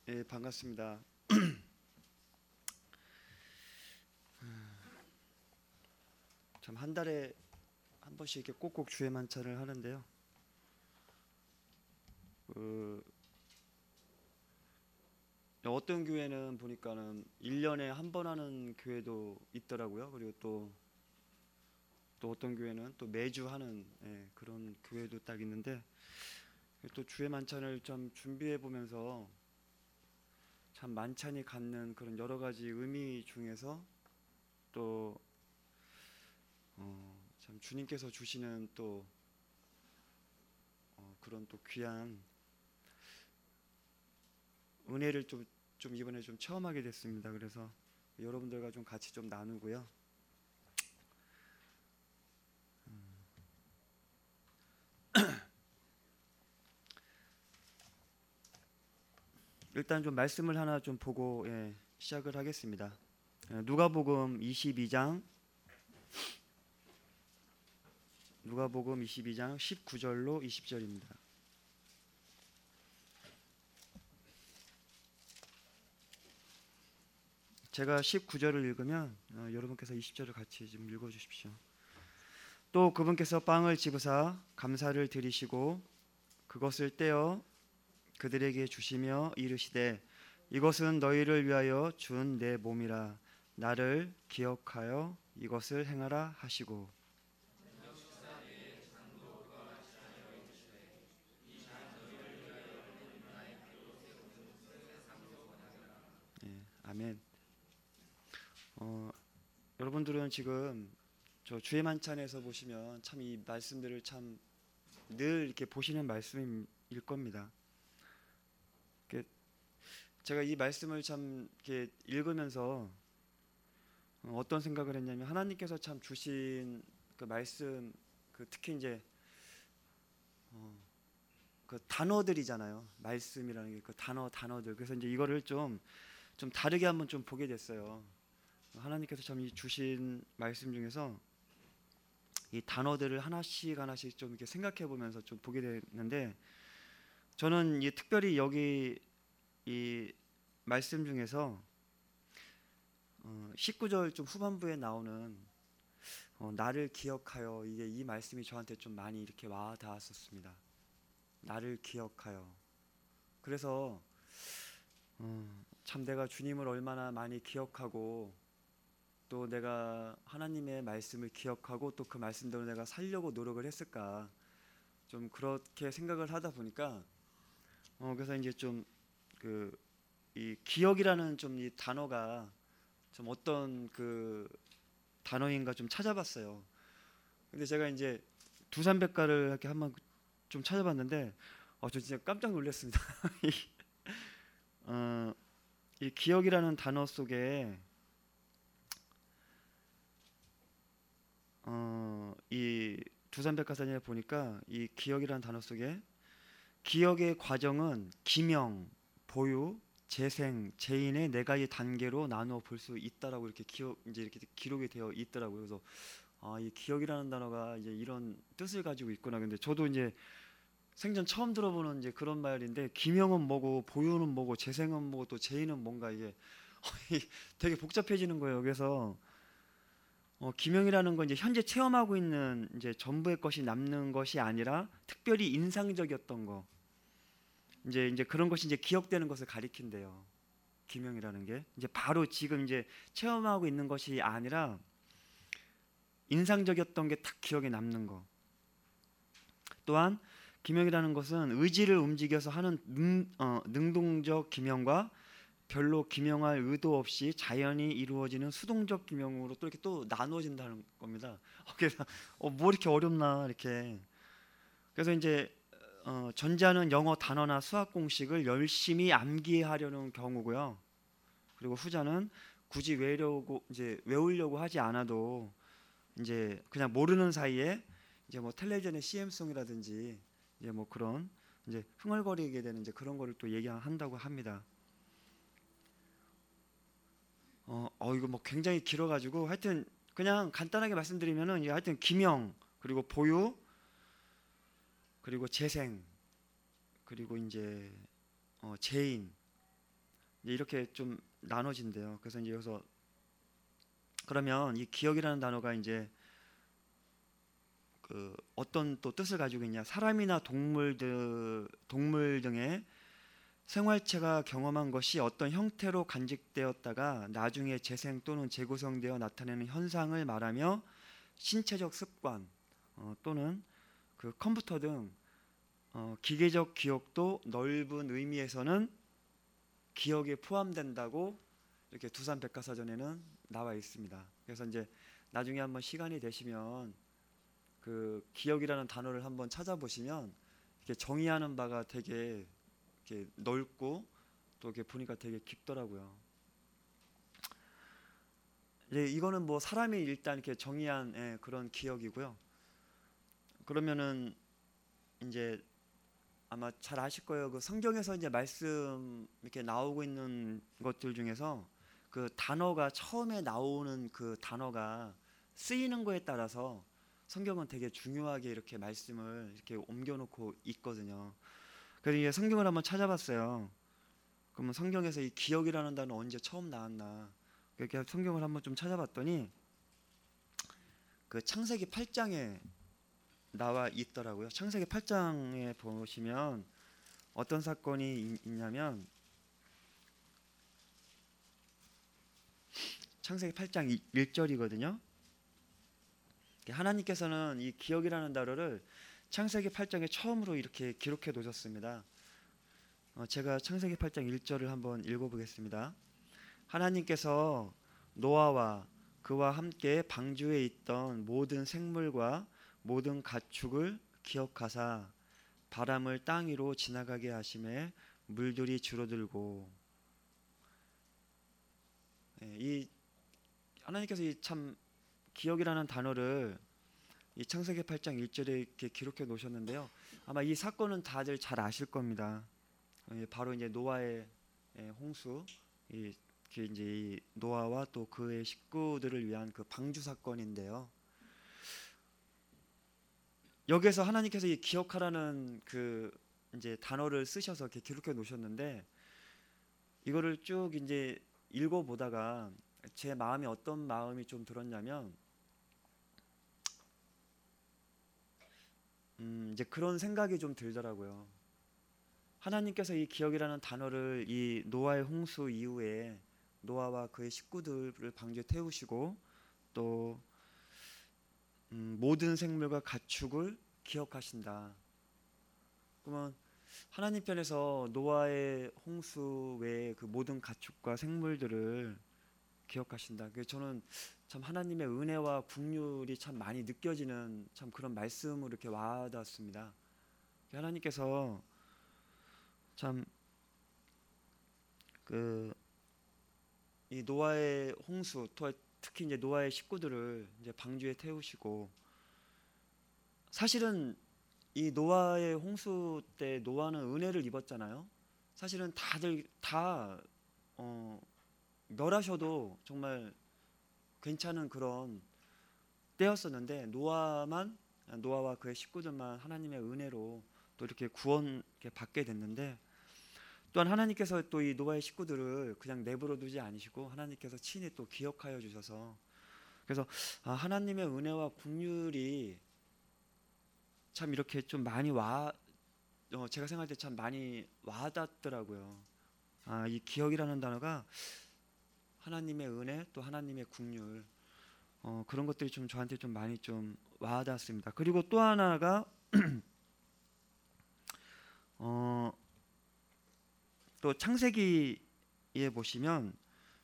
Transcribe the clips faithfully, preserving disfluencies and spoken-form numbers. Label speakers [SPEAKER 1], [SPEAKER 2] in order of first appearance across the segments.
[SPEAKER 1] 예, 반갑습니다. 참 한 달에 한 번씩 이렇게 꼭꼭 주의 만찬을 하는데요. 그 어떤 교회는 보니까는 일 년에 한 번 하는 교회도 있더라고요. 그리고 또, 또 어떤 교회는 또 매주 하는 예, 그런 교회도 딱 있는데, 또 주의 만찬을 좀 준비해 보면서 참 만찬이 갖는 그런 여러 가지 의미 중에서 또 어, 참 주님께서 주시는 또 어, 그런 또 귀한 은혜를 좀, 좀 이번에 좀 체험하게 됐습니다. 그래서 여러분들과 좀 같이 좀 나누고요. 일단 좀 말씀을 하나 좀 보고 예, 시작을 하겠습니다. 예, 누가복음 이십이 장 누가복음 이십이 장 십구 절로 이십 절입니다. 제가 십구 절을 읽으면 어, 여러분께서 이십 절을 같이 좀 읽어 주십시오. 또 그분께서 빵을 집으사 감사를 드리시고 그것을 떼어 그들에게 주시며 이르시되 이것은 너희를 위하여 준 내 몸이라 나를 기억하여 이것을 행하라 하시고. 예, 아멘. 어, 여러분들은 지금 저 주의 만찬에서 보시면 참 이 말씀들을 참 늘 이렇게 보시는 말씀일 겁니다. 제가 이 말씀을 참 이렇게 읽으면서 어떤 생각을 했냐면, 하나님께서 참 주신 그 말씀, 그 특히 이제 어, 그 단어들이잖아요. 말씀이라는 게 그 단어 단어들. 그래서 이제 이거를 좀 좀 다르게 한번 좀 보게 됐어요. 하나님께서 참 이 주신 말씀 중에서 이 단어들을 하나씩 하나씩 좀 이렇게 생각해 보면서 좀 보게 됐는데, 저는 이 특별히 여기 이 말씀 중에서 어, 십구 절 좀 후반부에 나오는 어, 나를 기억하여, 이게 이 말씀이 저한테 좀 많이 이렇게 와 닿았었습니다. 나를 기억하여. 그래서 어, 참 내가 주님을 얼마나 많이 기억하고 또 내가 하나님의 말씀을 기억하고 또 그 말씀대로 내가 살려고 노력을 했을까, 좀 그렇게 생각을 하다 보니까 어, 그래서 이제 좀 그 이 기억이라는 좀 이 단어가 좀 어떤 그 단어인가 좀 찾아봤어요. 근데 제가 이제 두산백과를 이렇게 한번 좀 찾아봤는데 어, 저 진짜 깜짝 놀랐습니다. 이, 어, 이 기억이라는 단어 속에 어, 이 두산백과사전에 보니까 이 기억이라는 단어 속에 기억의 과정은 기명, 보유, 재생, 재인의 네 가지 단계로 나누어 볼 수 있다라고 이렇게 기억 이제 이렇게 기록이 되어 있더라고요. 그래서 아, 이 기억이라는 단어가 이제 이런 뜻을 가지고 있구나. 근데 저도 이제 생전 처음 들어보는 이제 그런 말인데, 기명은 뭐고 보유는 뭐고 재생은 뭐고 또 재인은 뭔가, 이게 되게 복잡해지는 거예요. 그래서 어, 기명이라는 건 이제 현재 체험하고 있는 이제 전부의 것이 남는 것이 아니라 특별히 인상적이었던 거, 이제 이제 그런 것이 이제 기억되는 것을 가리킨대요. 기명이라는 게 이제 바로 지금 이제 체험하고 있는 것이 아니라 인상적이었던 게 딱 기억에 남는 거. 또한 기명이라는 것은 의지를 움직여서 하는 능, 어, 능동적 기명과 별로 기명할 의도 없이 자연히 이루어지는 수동적 기명으로 또 이렇게 또 나누어진다는 겁니다. 그래서 어, 뭐 이렇게 어렵나 이렇게. 그래서 이제 어, 전자는 영어 단어나 수학 공식을 열심히 암기하려는 경우고요. 그리고 후자는 굳이 외우려고 이제 외우려고 하지 않아도 이제 그냥 모르는 사이에 이제 뭐 텔레비전의 씨엠송이라든지 이제 뭐 그런 이제 흥얼거리게 되는 이제 그런 거를 또 얘기한다고 합니다. 어, 어 이거 뭐 굉장히 길어가지고 하여튼 그냥 간단하게 말씀드리면은 이게 하여튼 기명, 그리고 보유, 그리고 재생, 그리고 이제 어, 재인, 이제 이렇게 좀 나눠진대요. 그래서 이제 여기서 그러면 이 기억이라는 단어가 이제 그 어떤 또 뜻을 가지고 있냐? 사람이나 동물들 동물 등의 생활체가 경험한 것이 어떤 형태로 간직되었다가 나중에 재생 또는 재구성되어 나타내는 현상을 말하며 신체적 습관 어, 또는 그 컴퓨터 등 어, 기계적 기억도 넓은 의미에서는 기억에 포함된다고 이렇게 두산백과사전에는 나와 있습니다. 그래서 이제 나중에 한번 시간이 되시면 그 기억이라는 단어를 한번 찾아보시면 이렇게 정의하는 바가 되게 이렇게 넓고 또 이렇게 보니까 되게 깊더라고요. 예, 이거는 뭐 사람이 일단 이렇게 정의한 예, 그런 기억이고요. 그러면은 이제 아마 잘 아실 거예요. 그 성경에서 이제 말씀 이렇게 나오고 있는 것들 중에서 그 단어가 처음에 나오는 그 단어가 쓰이는 거에 따라서 성경은 되게 중요하게 이렇게 말씀을 이렇게 옮겨놓고 있거든요. 그래서 이제 성경을 한번 찾아봤어요. 그러면 성경에서 이 기억이라는 단어 언제 처음 나왔나? 이렇게 성경을 한번 좀 찾아봤더니 그 창세기 팔 장에 나와 있더라고요. 창세기 팔 장에 보시면 어떤 사건이 있냐면 창세기 팔 장 일 절이거든요. 하나님께서는 이 기억이라는 단어를 창세기 팔 장에 처음으로 이렇게 기록해 놓으셨습니다. 어, 제가 창세기 팔 장 일 절을 한번 읽어보겠습니다. 하나님께서 노아와 그와 함께 방주에 있던 모든 생물과 모든 가축을 기억하사 바람을 땅 위로 지나가게 하심에 물들이 줄어들고 예, 이 하나님께서 이 참 기억이라는 단어를 이 창세기 팔 장 일 절에 이렇게 기록해 놓으셨는데요. 아마 이 사건은 다들 잘 아실 겁니다. 예, 바로 이제 노아의 예, 홍수, 이, 이제 이 노아와 또 그의 식구들을 위한 그 방주 사건인데요. 여기서 하나님께서 이 기억하라는 그 이제 단어를 쓰셔서 이렇게 기록해 놓으셨는데 이거를 쭉 이제 읽어 보다가 제 마음이 어떤 마음이 좀 들었냐면 음 이제 그런 생각이 좀 들더라고요. 하나님께서 이 기억이라는 단어를 이 노아의 홍수 이후에 노아와 그의 식구들을 방주에 태우시고 또 음, 모든 생물과 가축을 기억하신다. 그러면 하나님 편에서 노아의 홍수 외에 그 모든 가축과 생물들을 기억하신다. 그래서 저는 참 하나님의 은혜와 긍휼이 참 많이 느껴지는 참 그런 말씀으로 이렇게 와닿았습니다. 하나님께서 참 그 이 노아의 홍수, 특히 이제 노아의 식구들을 이제 방주에 태우시고 사실은 이 노아의 홍수 때 노아는 은혜를 입었잖아요. 사실은 다들 다 어, 멸하셔도 정말 괜찮은 그런 때였었는데 노아만 노아와 그의 식구들만 하나님의 은혜로 또 이렇게 구원 이렇게 받게 됐는데 또한 하나님께서 또 이 노아의 식구들을 그냥 내버려 두지 않으시고 하나님께서 친히 또 기억하여 주셔서 그래서 아, 하나님의 은혜와 긍휼이 참 이렇게 좀 많이 와 어, 제가 생각할 때 참 많이 와닿더라고요. 아, 이 기억이라는 단어가 하나님의 은혜 또 하나님의 긍휼 어, 그런 것들이 좀 저한테 좀 많이 좀 와닿았습니다. 그리고 또 하나가 어, 또 창세기에 보시면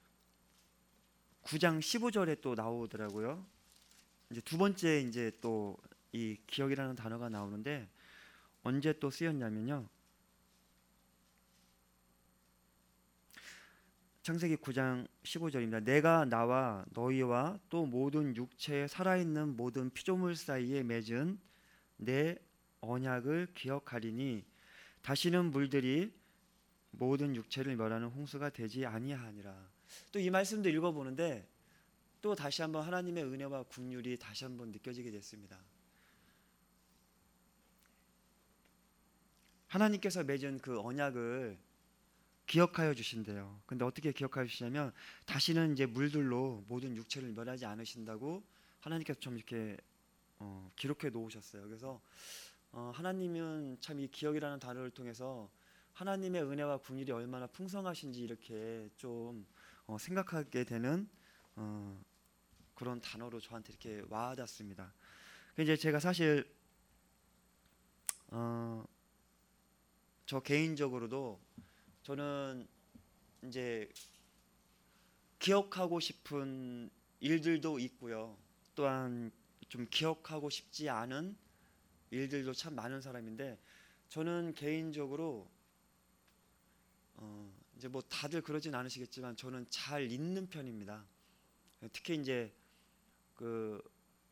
[SPEAKER 1] 구 장 십오 절에 또 나오더라고요. 이제 두 번째 이제 또 이 기억이라는 단어가 나오는데 언제 또 쓰였냐면요. 창세기 구 장 십오 절입니다. 내가 나와 너희와 또 모든 육체에 살아있는 모든 피조물 사이에 맺은 내 언약을 기억하리니 다시는 물들이 모든 육체를 멸하는 홍수가 되지 아니하니라. 또 이 말씀도 읽어보는데 또 다시 한번 하나님의 은혜와 긍휼이 다시 한번 느껴지게 됐습니다. 하나님께서 맺은 그 언약을 기억하여 주신대요. 근데 어떻게 기억하여 주시냐면 다시는 이제 물들로 모든 육체를 멸하지 않으신다고 하나님께서 좀 이렇게 어, 기록해 놓으셨어요. 그래서 어, 하나님은 참 이 기억이라는 단어를 통해서 하나님의 은혜와 긍휼이 얼마나 풍성하신지 이렇게 좀 어, 생각하게 되는 어, 그런 단어로 저한테 이렇게 와닿습니다. 이제 제가 사실 어, 저 개인적으로도 저는 이제 기억하고 싶은 일들도 있고요. 또한 좀 기억하고 싶지 않은 일들도 참 많은 사람인데 저는 개인적으로 어 이제 뭐 다들 그러진 않으시겠지만 저는 잘 잊는 편입니다. 특히 이제 그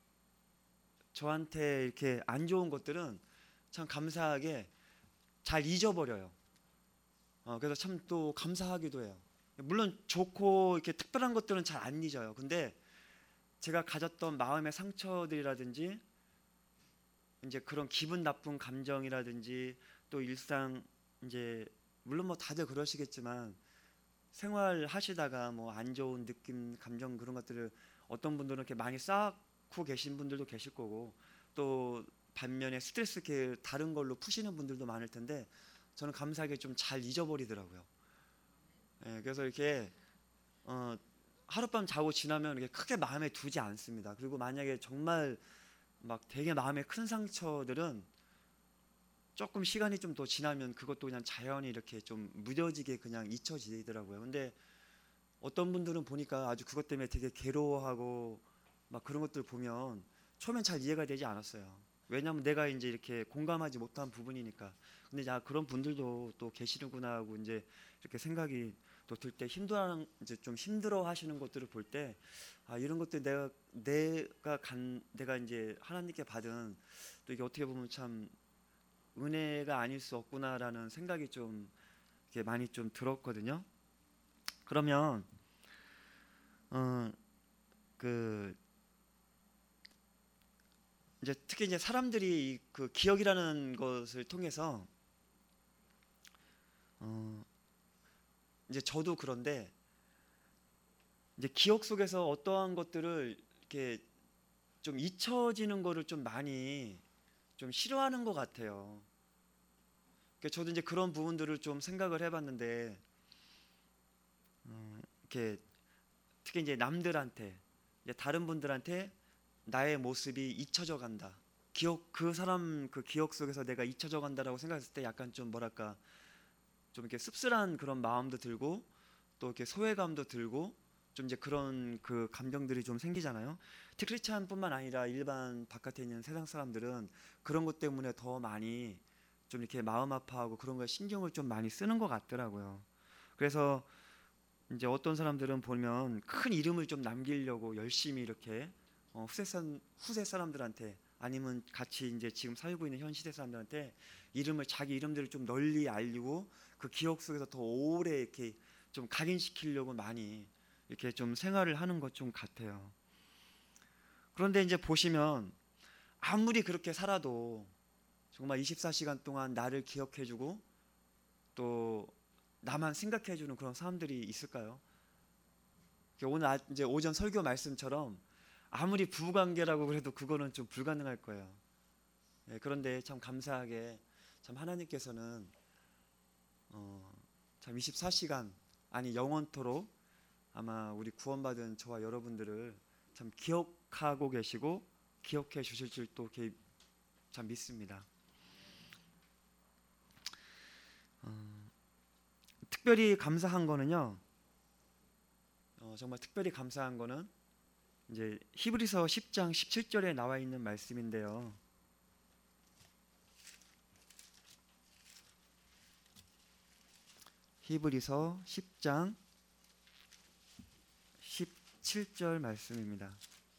[SPEAKER 1] 저한테 이렇게 안 좋은 것들은 참 감사하게 잘 잊어버려요. 어 그래서 참 또 감사하기도 해요. 물론 좋고 이렇게 특별한 것들은 잘 안 잊어요. 근데 제가 가졌던 마음의 상처들이라든지 이제 그런 기분 나쁜 감정이라든지 또 일상 이제 물론 뭐 다들 그러시겠지만 생활하시다가 뭐 안 좋은 느낌, 감정 그런 것들을 어떤 분들은 이렇게 많이 쌓고 계신 분들도 계실 거고 또 반면에 스트레스 이렇게 다른 걸로 푸시는 분들도 많을 텐데 저는 감사하게 좀 잘 잊어버리더라고요. 예, 그래서 이렇게 어, 하룻밤 자고 지나면 이렇게 크게 마음에 두지 않습니다. 그리고 만약에 정말 막 되게 마음에 큰 상처들은 조금 시간이 좀 더 지나면 그것도 그냥 자연히 이렇게 좀 무뎌지게 그냥 잊혀지더라고요. 근데 어떤 분들은 보니까 아주 그것 때문에 되게 괴로워하고 막 그런 것들 보면 처음엔 잘 이해가 되지 않았어요. 왜냐하면 내가 이제 이렇게 공감하지 못한 부분이니까. 근데 야 그런 분들도 또 계시는구나 하고 이제 이렇게 생각이 또 들 때 힘들어 이제 좀 힘들어 하시는 것들을 볼 때 아 이런 것들 내가 내가 간 내가 이제 하나님께 받은 또 이게 어떻게 보면 참 은혜가 아닐 수 없구나라는 생각이 좀 이렇게 많이 좀 들었거든요. 그러면 어 그 이제 특히 이제 사람들이 그 기억이라는 것을 통해서 어 이제 저도 그런데 이제 기억 속에서 어떠한 것들을 이렇게 좀 잊혀지는 거를 좀 많이 좀 싫어하는 것 같아요. 그러니까 저도 이제 그런 부분들을 좀 생각을 해봤는데 어, 이렇게 특히 이제 남들한테 이제 다른 분들한테 나의 모습이 잊혀져 간다. 기억 그 사람 그 기억 속에서 내가 잊혀져 간다라고 생각했을 때 약간 좀 뭐랄까 좀 이렇게 씁쓸한 그런 마음도 들고 또 이렇게 소외감도 들고 좀 이제 그런 그 감정들이 좀 생기잖아요. 크리스찬뿐만 아니라 일반 바깥에 있는 세상 사람들은 그런 것 때문에 더 많이 좀 이렇게 마음 아파하고 그런 거에 신경을 좀 많이 쓰는 것 같더라고요. 그래서 이제 어떤 사람들은 보면 큰 이름을 좀 남기려고 열심히 이렇게 어, 후세, 사, 후세 사람들한테 아니면 같이 이제 지금 살고 있는 현 시대 사람들한테 이름을 자기 이름들을 좀 널리 알리고 그 기억 속에서 더 오래 이렇게 좀 각인시키려고 많이 이렇게 좀 생활을 하는 것 좀 같아요. 그런데 이제 보시면 아무리 그렇게 살아도 정말 이십사 시간 동안 나를 기억해주고 또 나만 생각해주는 그런 사람들이 있을까요? 오늘 이제 오전 설교 말씀처럼 아무리 부부관계라고 그래도 그거는 좀 불가능할 거예요. 네, 그런데 참 감사하게 참 하나님께서는 어, 참 이십사 시간 아니 영원토록 아마 우리 구원받은 저와 여러분들을 참 기억하고 계시고 기억해 주실 줄 또 참 믿습니다. 어, 특별히 감사한 거는요. 어, 정말 특별히 감사한 거는 이제 히브리서 십 장 십칠 절에 나와 있는 말씀인데요. 히브리서 십 장 십칠 절 말씀입니다.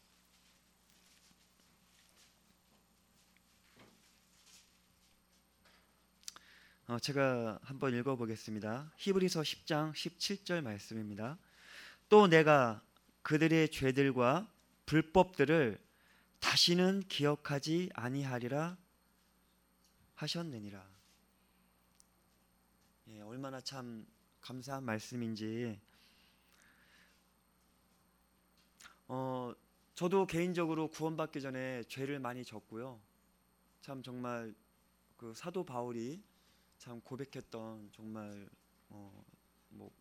[SPEAKER 1] 어, 제가 한번 읽어보겠습니다. 히브리서 십 장 십칠 절 말씀입니다. 또 내가 그들의 죄들과 불법들을 다시는 기억하지 아니하리라 하셨느니라. 예, 얼마나 참 감사한 말씀인지. 어 저도 개인적으로 구원받기 전에 죄를 많이 졌고요. 참 정말 그 사도 바울이 참 고백했던 정말 어 뭐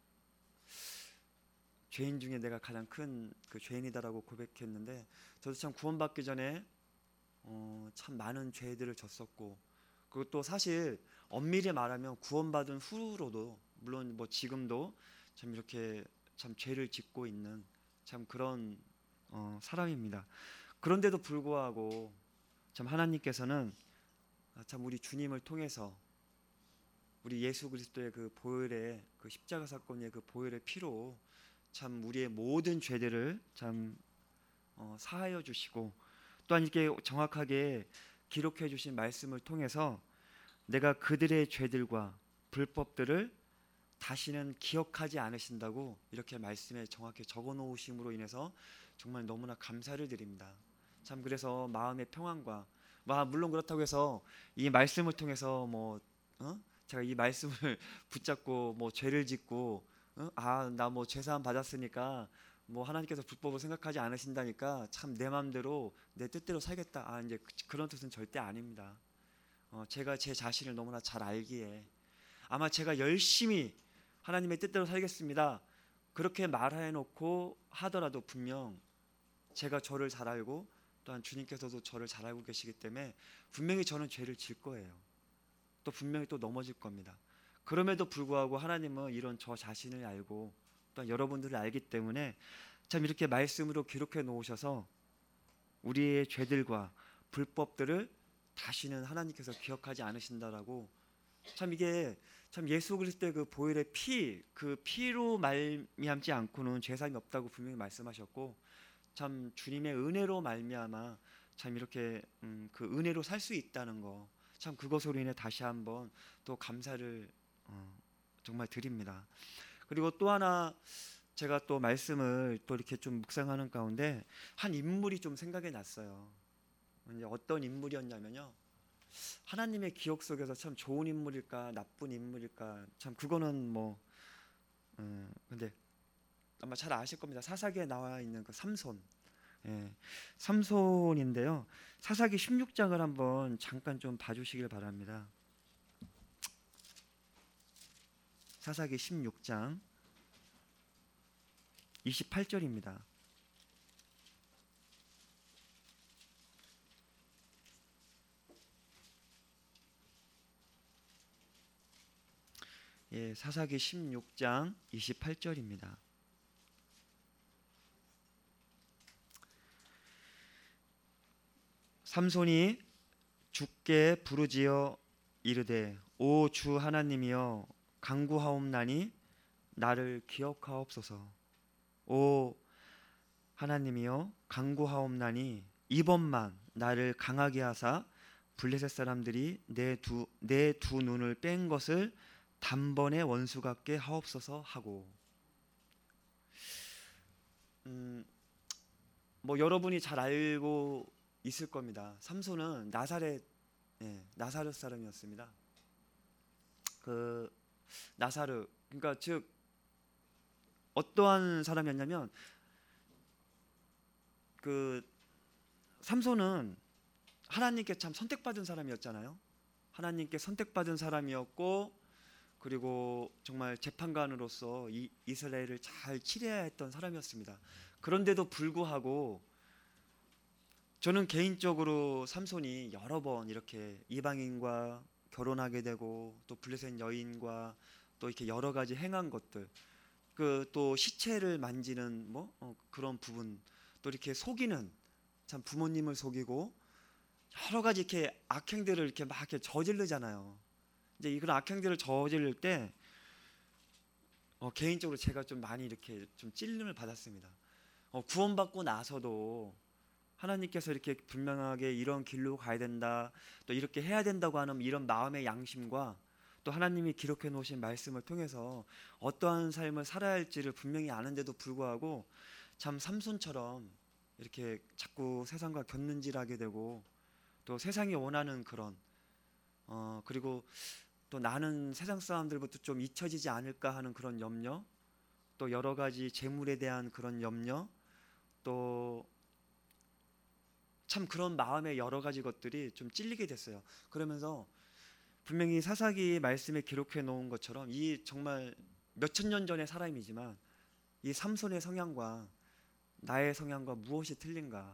[SPEAKER 1] 죄인 중에 내가 가장 큰 그 죄인이다라고 고백했는데, 저도 참 구원받기 전에 어 참 많은 죄들을 졌었고, 그리고 또 사실 엄밀히 말하면 구원받은 후로도 물론 뭐 지금도 참 이렇게 참 죄를 짓고 있는 참 그런 어 사람입니다. 그런데도 불구하고 참 하나님께서는 참 우리 주님을 통해서 우리 예수 그리스도의 그 보혈의 그 십자가 사건의 그 보혈의 피로 참 우리의 모든 죄들을 참 어, 사하여 주시고, 또한 이렇게 정확하게 기록해 주신 말씀을 통해서 내가 그들의 죄들과 불법들을 다시는 기억하지 않으신다고 이렇게 말씀에 정확히 적어 놓으심으로 인해서 정말 너무나 감사를 드립니다. 참 그래서 마음의 평안과, 와 물론 그렇다고 해서 이 말씀을 통해서 뭐 어? 제가 이 말씀을 붙잡고 뭐 죄를 짓고 어? 아나 뭐 죄사함 받았으니까 뭐 하나님께서 불법을 생각하지 않으신다니까 참 내 마음대로 내 뜻대로 살겠다, 아 이제 그, 그런 뜻은 절대 아닙니다. 어, 제가 제 자신을 너무나 잘 알기에 아마 제가 열심히 하나님의 뜻대로 살겠습니다 그렇게 말해놓고 하더라도 분명 제가 저를 잘 알고 또한 주님께서도 저를 잘 알고 계시기 때문에 분명히 저는 죄를 질 거예요. 또 분명히 또 넘어질 겁니다. 그럼에도 불구하고 하나님은 이런 저 자신을 알고 또한 여러분들을 알기 때문에 참 이렇게 말씀으로 기록해 놓으셔서 우리의 죄들과 불법들을 다시는 하나님께서 기억하지 않으신다라고, 참 이게 참 예수 그리스도의 그 보혈의 피, 그 피로 말미암지 않고는 죄사함이 없다고 분명히 말씀하셨고, 참 주님의 은혜로 말미암아 참 이렇게 음, 그 은혜로 살 수 있다는 거, 참 그것으로 인해 다시 한번 또 감사를 어, 정말 드립니다. 그리고 또 하나 제가 또 말씀을 또 이렇게 좀 묵상하는 가운데 한 인물이 좀 생각이 났어요. 이제 어떤 인물이었냐면요, 하나님의 기억 속에서 참 좋은 인물일까 나쁜 인물일까 참 그거는 뭐 음, 근데 아마 잘 아실 겁니다. 사사기에 나와 있는 그 삼손, 예, 삼손인데요. 사사기 십육 장을 한번 잠깐 좀 봐주시길 바랍니다. 사사기 십육 장 이십팔 절입니다. 예, 사사기 십육 장 이십팔 절입니다. 삼손이 주께 부르짖어 이르되 오 주 하나님이여 간구하옵나니 나를 기억하옵소서. 오 하나님이여 간구하옵나니 이번만 나를 강하게 하사 블레셋 사람들이 내 두 내 두 눈을 뺀 것을 단번에 원수 같게 하옵소서 하고, 음, 뭐 여러분이 잘 알고 있을 겁니다. 삼손은 나사렛 예, 나사렛 사람이었습니다. 그 나사르, 그러니까 즉 어떠한 사람이었냐면 그 삼손은 하나님께 참 선택받은 사람이었잖아요. 하나님께 선택받은 사람이었고, 그리고 정말 재판관으로서 이 이스라엘을 잘 치려야 했던 사람이었습니다. 그런데도 불구하고 저는 개인적으로 삼손이 여러 번 이렇게 이방인과 결혼하게 되고 또 블레셋 여인과 또 이렇게 여러 가지 행한 것들, 그 또 시체를 만지는 뭐 어, 그런 부분, 또 이렇게 속이는, 참 부모님을 속이고 여러 가지 이렇게 악행들을 이렇게 막 이렇게 저지르잖아요. 이제 이런 악행들을 저지를 때 어, 개인적으로 제가 좀 많이 이렇게 좀 찔림을 받았습니다. 어, 구원받고 나서도 하나님께서 이렇게 분명하게 이런 길로 가야 된다, 또 이렇게 해야 된다고 하는 이런 마음의 양심과 또 하나님이 기록해 놓으신 말씀을 통해서 어떠한 삶을 살아야 할지를 분명히 아는데도 불구하고 참 삼손처럼 이렇게 자꾸 세상과 곁눈질하게 되고 또 세상이 원하는 그런 어 그리고 또 나는 세상 사람들부터 좀 잊혀지지 않을까 하는 그런 염려, 또 여러 가지 재물에 대한 그런 염려, 또 참 그런 마음의 여러 가지 것들이 좀 찔리게 됐어요. 그러면서 분명히 사사기 말씀에 기록해 놓은 것처럼 이 정말 몇천 년 전의 사람이지만 이 삼손의 성향과 나의 성향과 무엇이 틀린가?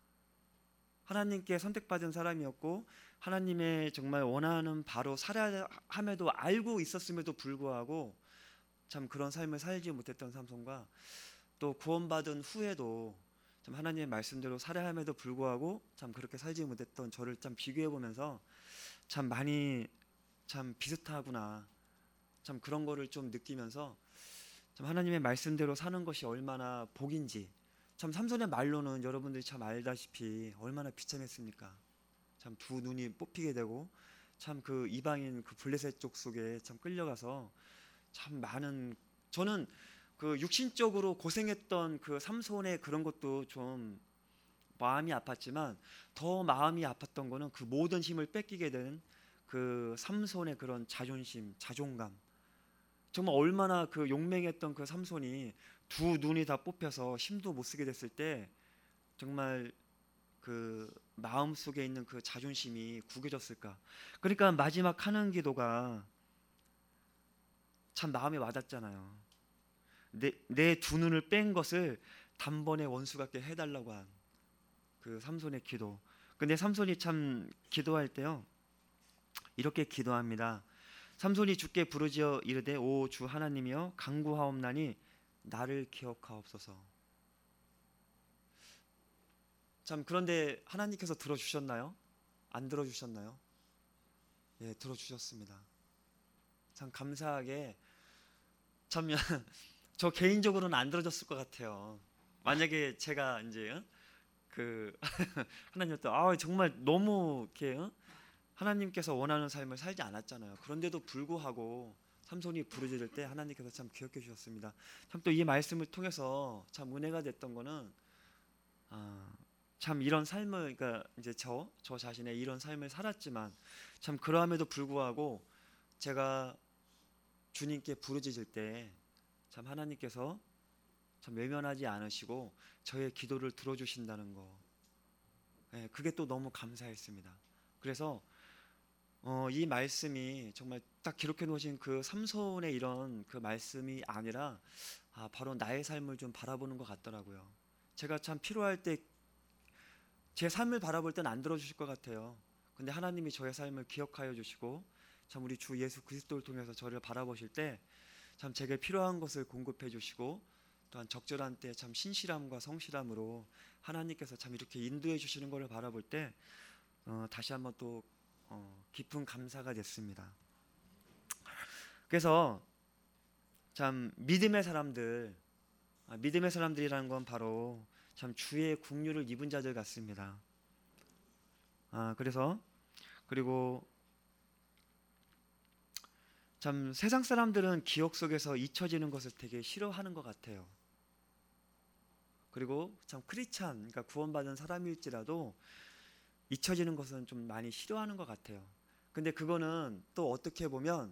[SPEAKER 1] 하나님께 선택받은 사람이었고 하나님의 정말 원하는 바로 살아야 함에도 알고 있었음에도 불구하고 참 그런 삶을 살지 못했던 삼손과 또 구원받은 후에도 참 하나님의 말씀대로 살아야 함에도 불구하고 참 그렇게 살지 못했던 저를 참 비교해 보면서 참 많이 참 비슷하구나, 참 그런 거를 좀 느끼면서 참 하나님의 말씀대로 사는 것이 얼마나 복인지, 참 삼손의 말로는 여러분들이 참 알다시피 얼마나 비참했습니까? 참 두 눈이 뽑히게 되고 참 그 이방인 그 블레셋 족 속에 참 끌려가서 참 많은, 저는 그 육신적으로 고생했던 그 삼손의 그런 것도 좀 마음이 아팠지만 더 마음이 아팠던 거는 그 모든 힘을 뺏기게 된 그 삼손의 그런 자존심, 자존감. 정말 얼마나 그 용맹했던 그 삼손이 두 눈이 다 뽑혀서 힘도 못 쓰게 됐을 때 정말 그 마음 속에 있는 그 자존심이 구겨졌을까. 그러니까 마지막 하는 기도가 참 마음에 와닿잖아요. 내 내 두 눈을 뺀 것을 단번에 원수 같게 해달라고 한 그 삼손의 기도. 근데 삼손이 참 기도할 때요 이렇게 기도합니다. 삼손이 주께 부르짖어 이르되 오 주 하나님이여 간구하옵나니 나를 기억하옵소서. 참 그런데 하나님께서 들어주셨나요? 안 들어주셨나요? 예, 들어주셨습니다. 참 감사하게 참 저 개인적으로는 안 들어줬을 것 같아요. 만약에 제가 이제 어? 그 하나님한테 아 정말 너무 이렇게 어? 하나님께서 원하는 삶을 살지 않았잖아요. 그런데도 불구하고 삼손이 부르짖을 때 하나님께서 참 기억해 주셨습니다. 참 또 이 말씀을 통해서 참 은혜가 됐던 거는 아, 참 이런 삶을, 그러니까 이제 저, 저 자신의 이런 삶을 살았지만 참 그러함에도 불구하고 제가 주님께 부르짖을 때 참 하나님께서 참 외면하지 않으시고 저의 기도를 들어주신다는 거, 예, 그게 또 너무 감사했습니다. 그래서 어, 이 말씀이 정말 딱 기록해 놓으신 그 삼손의 이런 그 말씀이 아니라 아, 바로 나의 삶을 좀 바라보는 것 같더라고요. 제가 참 필요할 때 제 삶을 바라볼 땐 안 들어주실 것 같아요. 근데 하나님이 저의 삶을 기억하여 주시고 참 우리 주 예수 그리스도를 통해서 저를 바라보실 때 참 제게 필요한 것을 공급해 주시고 또한 적절한 때 참 신실함과 성실함으로 하나님께서 참 이렇게 인도해 주시는 것을 바라볼 때 어, 다시 한번 또 어, 깊은 감사가 됐습니다. 그래서 참 믿음의 사람들, 아, 믿음의 사람들이라는 건 바로 참 주의 국류를 입은 자들 같습니다. 아, 그래서 그리고 참 세상 사람들은 기억 속에서 잊혀지는 것을 되게 싫어하는 것 같아요. 그리고 참 크리스찬, 그러니까 구원받은 사람일지라도 잊혀지는 것은 좀 많이 싫어하는 것 같아요. 근데 그거는 또 어떻게 보면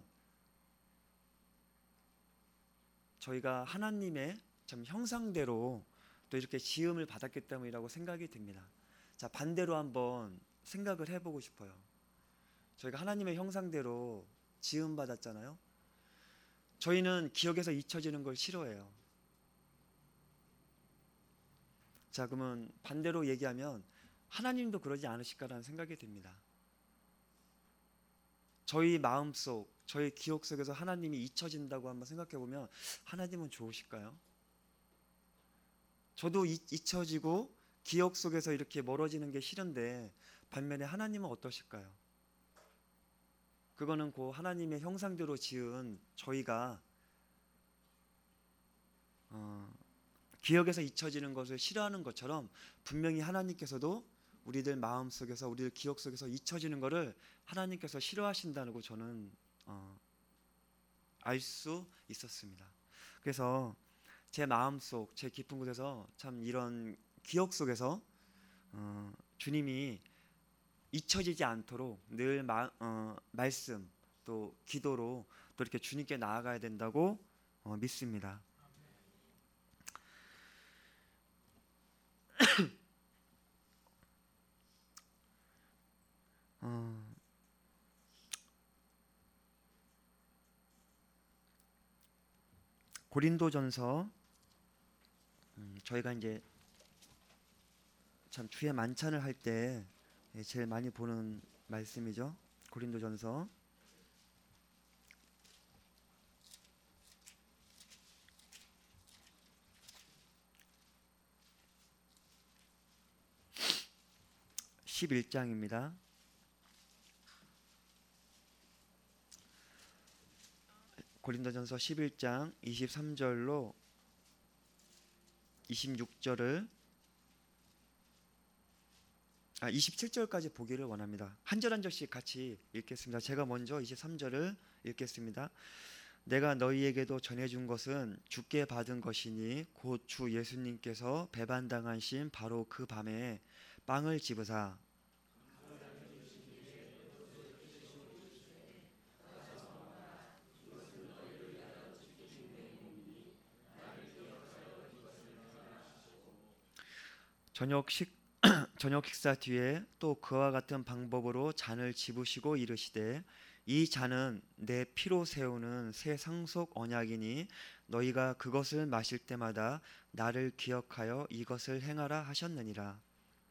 [SPEAKER 1] 저희가 하나님의 참 형상대로 또 이렇게 지음을 받았기 때문이라고 생각이 듭니다. 자, 반대로 한번 생각을 해보고 싶어요. 저희가 하나님의 형상대로 지음 받았잖아요. 저희는 기억에서 잊혀지는 걸 싫어해요. 자, 그러면 반대로 얘기하면 하나님도 그러지 않으실까라는 생각이 듭니다. 저희 마음속, 저희 기억 속에서 하나님이 잊혀진다고 한번 생각해 보면 하나님은 좋으실까요? 저도 잊혀지고 기억 속에서 이렇게 멀어지는 게 싫은데 반면에 하나님은 어떠실까요? 그거는 그 하나님의 형상대로 지은 저희가 어, 기억에서 잊혀지는 것을 싫어하는 것처럼 분명히 하나님께서도 우리들 마음 속에서, 우리들 기억 속에서 잊혀지는 것을 하나님께서 싫어하신다는 거 저는 어, 알 수 있었습니다. 그래서 제 마음속, 제 깊은 곳에서 참 이런 기억 속에서 어, 주님이 잊혀지지 않도록 늘 마, 어, 말씀, 또 기도로 또 이렇게 주님께 나아가야 된다고 어, 믿습니다. 어, 고린도전서 음, 저희가 이제 참 주의 만찬을 할 때 제일 많이 보는 말씀이죠. 고린도전서 십일 장입니다. 고린도전서 십일 장 이십삼 절로 이십육 절을 아 이십칠 절까지 보기를 원합니다. 한 절 한 절씩 같이 읽겠습니다. 제가 먼저 이십삼 절을 읽겠습니다. 내가 너희에게도 전해준 것은 주께 받은 것이니 곧 주 예수님께서 배반당하신 바로 그 밤에 빵을 집으사 저녁 식 저녁 식사 뒤에 또 그와 같은 방법으로 잔을 집으시고 이르시되 이 잔은 내 피로 세우는 새 상속 언약이니 너희가 그것을 마실 때마다 나를 기억하여 이것을 행하라 하셨느니라.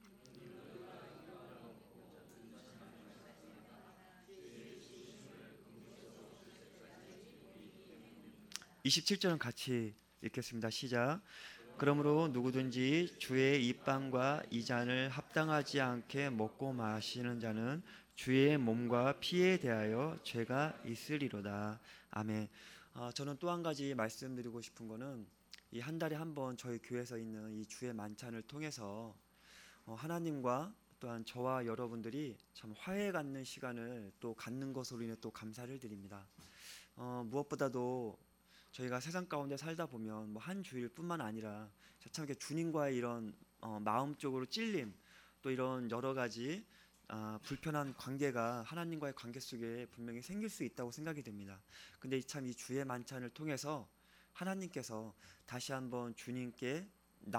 [SPEAKER 1] 이십칠 절은 같이 읽겠습니다. 시작. 그러므로 누구든지 주의 이 빵과 이 잔을 합당하지 않게 먹고 마시는 자는 주의 몸과 피에 대하여 죄가 있으리로다. 아멘. 어, 저는 또 한 가지 말씀드리고 싶은 거는 이 한 달에 한 번 저희 교회에서 있는 이 주의 만찬을 통해서 어, 하나님과 또한 저와 여러분들이 참 화해 갖는 시간을 또 갖는 것으로 인해 또 감사를 드립니다. 어, 무엇보다도 저희가 세상 가운데 살다 보면 뭐 한 주일뿐만 아니라 참 이렇게 주님과의 이런 어, 마음적으로 찔림 또 이런 여러 가지 아, 불편한 관계가 하나님과의 관계 속에 분명히 생길 수 있다고 생각이 됩니다. 근데 참 이 주의 만찬을 통해서 하나님께서 다시 한번 주님께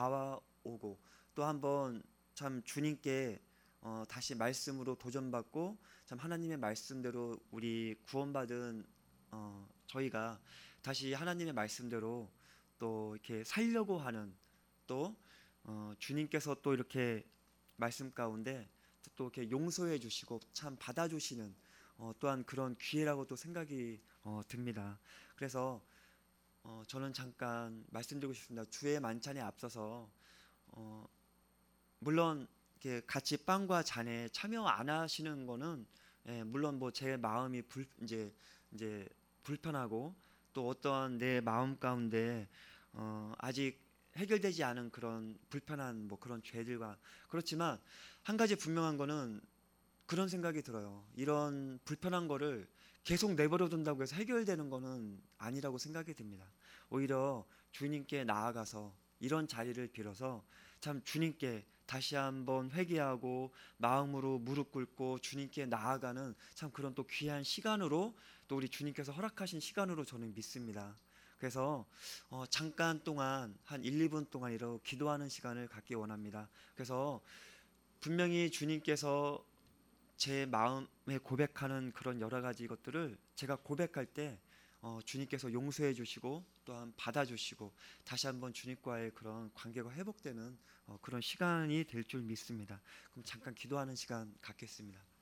[SPEAKER 1] 나와오고 또 한번 참 주님께 어, 다시 말씀으로 도전받고 참 하나님의 말씀대로 우리 구원받은 어, 저희가 다시 하나님의 말씀대로 또 이렇게 살려고 하는 또 어, 주님께서 또 이렇게 말씀 가운데 또 이렇게 용서해 주시고 참 받아주시는 어, 또한 그런 기회라고 또 생각이 어, 듭니다. 그래서 어, 저는 잠깐 말씀드리고 싶습니다. 주의 만찬에 앞서서 어, 물론 이렇게 같이 빵과 잔에 참여 안 하시는 거는 예, 물론 뭐 제 마음이 불 이제 이제 불편하고 또 어떠한 내 마음 가운데 어, 아직 해결되지 않은 그런 불편한 뭐 그런 죄들과 그렇지만 한 가지 분명한 거는 그런 생각이 들어요. 이런 불편한 거를 계속 내버려 둔다고 해서 해결되는 거는 아니라고 생각이 듭니다. 오히려 주님께 나아가서 이런 자리를 빌어서 참 주님께 다시 한번 회개하고 마음으로 무릎 꿇고 주님께 나아가는 참 그런 또 귀한 시간으로 또 우리 주님께서 허락하신 시간으로 저는 믿습니다. 그래서 어 잠깐 동안 한 일, 이 분 동안 이렇게 기도하는 시간을 갖기 원합니다. 그래서 분명히 주님께서 제 마음에 고백하는 그런 여러 가지 것들을 제가 고백할 때 어, 주님께서 용서해 주시고 또한 받아주시고 다시 한번 주님과의 그런 관계가 회복되는 어, 그런 시간이 될 줄 믿습니다. 그럼 잠깐 기도하는 시간 갖겠습니다.